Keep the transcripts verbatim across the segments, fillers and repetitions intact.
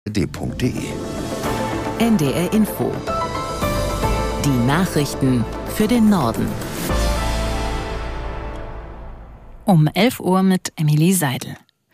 d punkt d e. N D R Info. Die Nachrichten für den Norden. Um elf Uhr mit Emilie Seidel.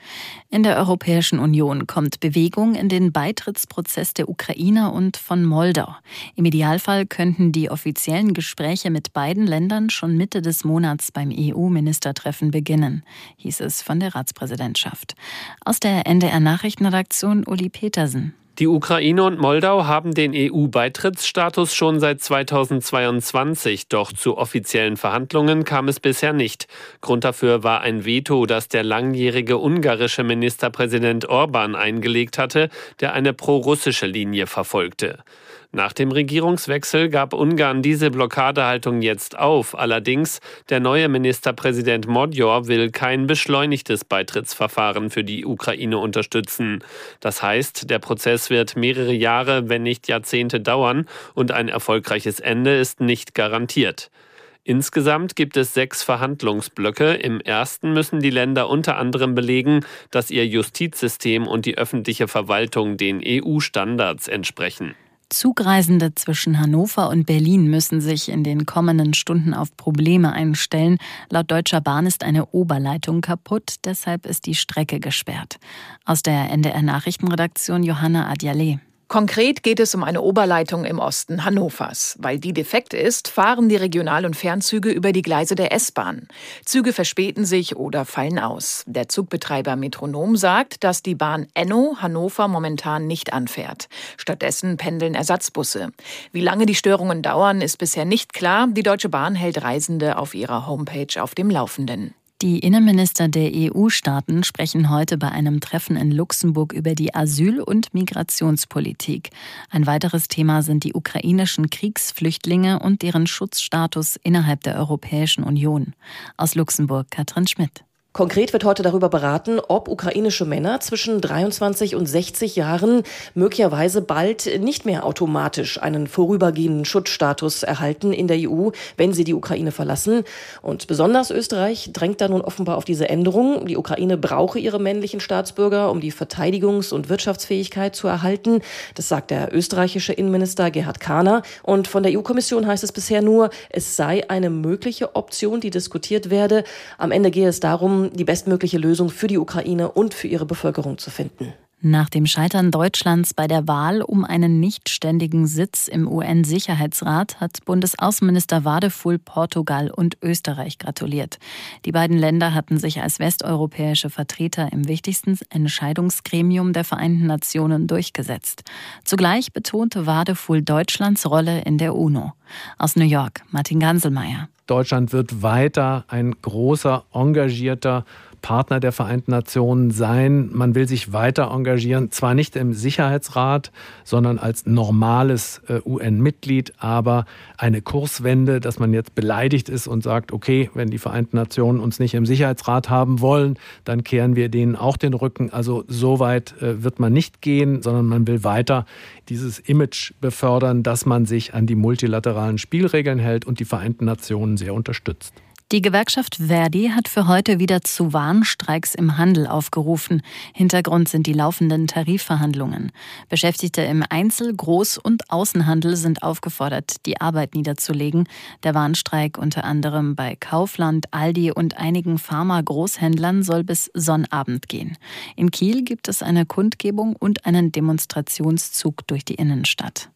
In der Europäischen Union kommt Bewegung in den Beitrittsprozess der Ukraine und von Moldau. Im Idealfall könnten die offiziellen Gespräche mit beiden Ländern schon Mitte des Monats beim E U-Ministertreffen beginnen, hieß es von der Ratspräsidentschaft. Aus der N D R-Nachrichtenredaktion Uli Petersen. Die Ukraine und Moldau haben den E U-Beitrittsstatus schon seit zweitausendzweiundzwanzig, doch zu offiziellen Verhandlungen kam es bisher nicht. Grund dafür war ein Veto, das der langjährige ungarische Ministerpräsident Orbán eingelegt hatte, der eine pro-russische Linie verfolgte. Nach dem Regierungswechsel gab Ungarn diese Blockadehaltung jetzt auf. Allerdings, der neue Ministerpräsident Magyar will kein beschleunigtes Beitrittsverfahren für die Ukraine unterstützen. Das heißt, der Prozess wird mehrere Jahre, wenn nicht Jahrzehnte dauern und ein erfolgreiches Ende ist nicht garantiert. Insgesamt gibt es sechs Verhandlungsblöcke. Im ersten müssen die Länder unter anderem belegen, dass ihr Justizsystem und die öffentliche Verwaltung den E U-Standards entsprechen. Zugreisende zwischen Hannover und Berlin müssen sich in den kommenden Stunden auf Probleme einstellen. Laut Deutscher Bahn ist eine Oberleitung kaputt, deshalb ist die Strecke gesperrt. Aus der N D R-Nachrichtenredaktion Johanna Adjaleh. Konkret geht es um eine Oberleitung im Osten Hannovers. Weil die defekt ist, fahren die Regional- und Fernzüge über die Gleise der S-Bahn. Züge verspäten sich oder fallen aus. Der Zugbetreiber Metronom sagt, dass die Bahn Enno Hannover momentan nicht anfährt. Stattdessen pendeln Ersatzbusse. Wie lange die Störungen dauern, ist bisher nicht klar. Die Deutsche Bahn hält Reisende auf ihrer Homepage auf dem Laufenden. Die Innenminister der E U-Staaten sprechen heute bei einem Treffen in Luxemburg über die Asyl- und Migrationspolitik. Ein weiteres Thema sind die ukrainischen Kriegsflüchtlinge und deren Schutzstatus innerhalb der Europäischen Union. Aus Luxemburg Katrin Schmidt. Konkret wird heute darüber beraten, ob ukrainische Männer zwischen dreiundzwanzig und sechzig Jahren möglicherweise bald nicht mehr automatisch einen vorübergehenden Schutzstatus erhalten in der E U, wenn sie die Ukraine verlassen. Und besonders Österreich drängt da nun offenbar auf diese Änderung. Die Ukraine brauche ihre männlichen Staatsbürger, um die Verteidigungs- und Wirtschaftsfähigkeit zu erhalten. Das sagt der österreichische Innenminister Gerhard Kahner. Und von der E U-Kommission heißt es bisher nur, es sei eine mögliche Option, die diskutiert werde. Am Ende gehe es darum, die bestmögliche Lösung für die Ukraine und für ihre Bevölkerung zu finden. Nach dem Scheitern Deutschlands bei der Wahl um einen nichtständigen Sitz im U N-Sicherheitsrat hat Bundesaußenminister Wadefuhl Portugal und Österreich gratuliert. Die beiden Länder hatten sich als westeuropäische Vertreter im wichtigsten Entscheidungsgremium der Vereinten Nationen durchgesetzt. Zugleich betonte Wadefuhl Deutschlands Rolle in der UNO. Aus New York, Martin Ganselmeier. Deutschland wird weiter ein großer, engagierter Partner der Vereinten Nationen sein. Man will sich weiter engagieren, zwar nicht im Sicherheitsrat, sondern als normales äh, U N-Mitglied, aber eine Kurswende, dass man jetzt beleidigt ist und sagt, okay, wenn die Vereinten Nationen uns nicht im Sicherheitsrat haben wollen, dann kehren wir denen auch den Rücken. Also so weit äh, wird man nicht gehen, sondern man will weiter dieses Image befördern, dass man sich an die multilateralen Spielregeln hält und die Vereinten Nationen sehr unterstützt. Die Gewerkschaft Verdi hat für heute wieder zu Warnstreiks im Handel aufgerufen. Hintergrund sind die laufenden Tarifverhandlungen. Beschäftigte im Einzel-, Groß- und Außenhandel sind aufgefordert, die Arbeit niederzulegen. Der Warnstreik unter anderem bei Kaufland, Aldi und einigen Pharma-Großhändlern soll bis Sonnabend gehen. In Kiel gibt es eine Kundgebung und einen Demonstrationszug durch die Innenstadt.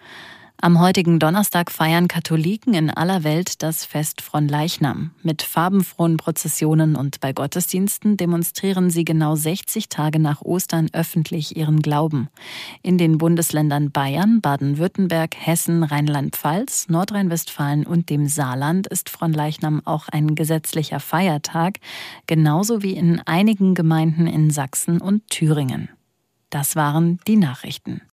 Am heutigen Donnerstag feiern Katholiken in aller Welt das Fest Fronleichnam. Mit farbenfrohen Prozessionen und bei Gottesdiensten demonstrieren sie genau sechzig Tage nach Ostern öffentlich ihren Glauben. In den Bundesländern Bayern, Baden-Württemberg, Hessen, Rheinland-Pfalz, Nordrhein-Westfalen und dem Saarland ist Fronleichnam auch ein gesetzlicher Feiertag, genauso wie in einigen Gemeinden in Sachsen und Thüringen. Das waren die Nachrichten.